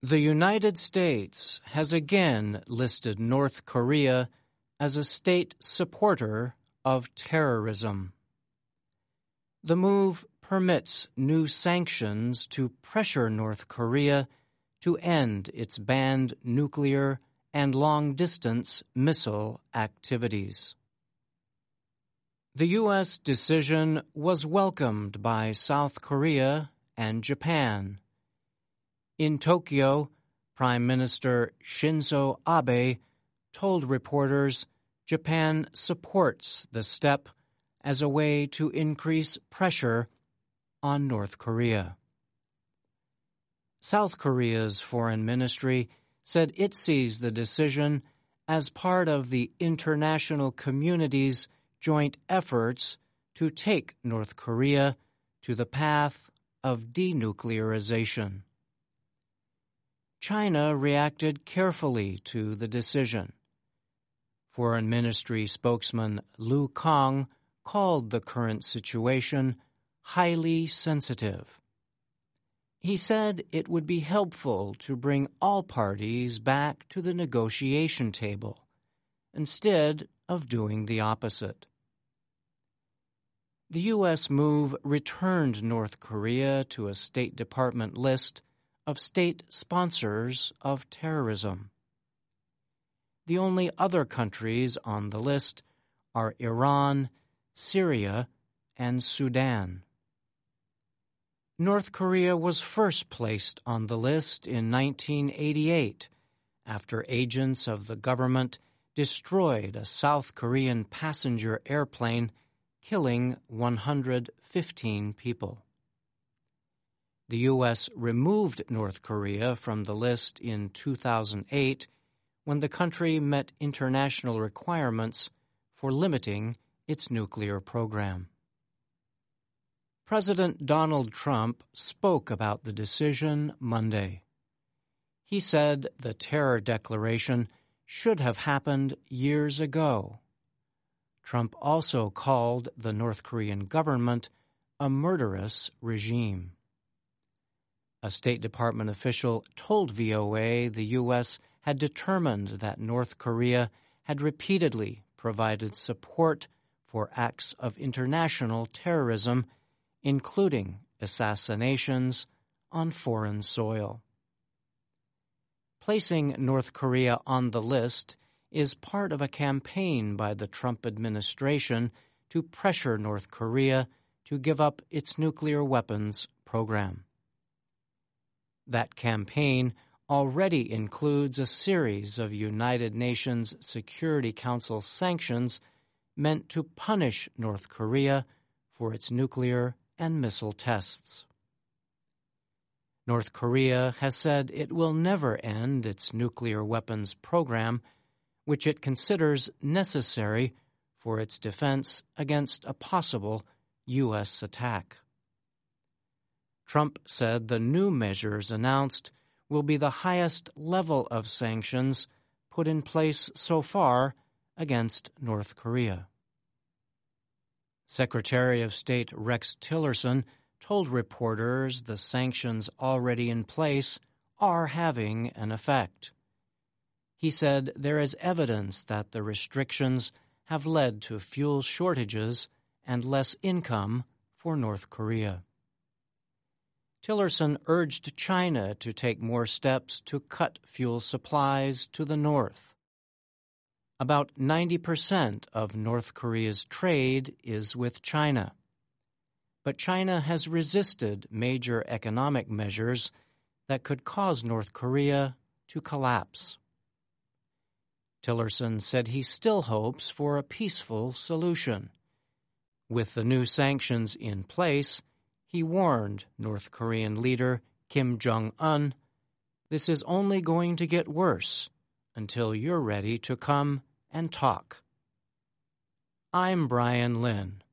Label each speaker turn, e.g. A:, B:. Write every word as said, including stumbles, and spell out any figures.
A: The United States has again listed North Korea as a state supporter of terrorism. The move permits new sanctions to pressure North Korea to end its banned nuclear and long-distance missile activities. The U S decision was welcomed by South Korea and Japan. In Tokyo, Prime Minister Shinzo Abe told reporters Japan supports the step as a way to increase pressure on North Korea. South Korea's foreign ministry said it sees the decision as part of the international community's joint efforts to take North Korea to the path of denuclearization. China reacted carefully to the decision. Foreign Ministry spokesman Lu Kang called the current situation highly sensitive. He said it would be helpful to bring all parties back to the negotiation table, instead of doing the opposite. The U S move returned North Korea to a State Department list of state sponsors of terrorism. The only other countries on the list are Iran, Syria, and Sudan. North Korea was first placed on the list in nineteen eighty-eight after agents of the government destroyed a South Korean passenger airplane, killing one hundred fifteen people. The U S removed North Korea from the list in two thousand eight when the country met international requirements for limiting its nuclear program. President Donald Trump spoke about the decision Monday. He said the terror declaration should have happened years ago. Trump also called the North Korean government a murderous regime. A State Department official told V O A the U S had determined that North Korea had repeatedly provided support for acts of international terrorism, including assassinations on foreign soil. Placing North Korea on the list is part of a campaign by the Trump administration to pressure North Korea to give up its nuclear weapons program. That campaign already includes a series of United Nations Security Council sanctions meant to punish North Korea for its nuclear and missile tests. North Korea has said it will never end its nuclear weapons program, which it considers necessary for its defense against a possible U S attack. Trump said the new measures announced will be the highest level of sanctions put in place so far against North Korea. Secretary of State Rex Tillerson told reporters the sanctions already in place are having an effect. He said there is evidence that the restrictions have led to fuel shortages and less income for North Korea. Tillerson urged China to take more steps to cut fuel supplies to the north. About ninety percent of North Korea's trade is with China. But China has resisted major economic measures that could cause North Korea to collapse. Tillerson said he still hopes for a peaceful solution. With the new sanctions in place, he warned North Korean leader Kim Jong-un, "This is only going to get worse until you're ready to come and talk." I'm Brian Lynn.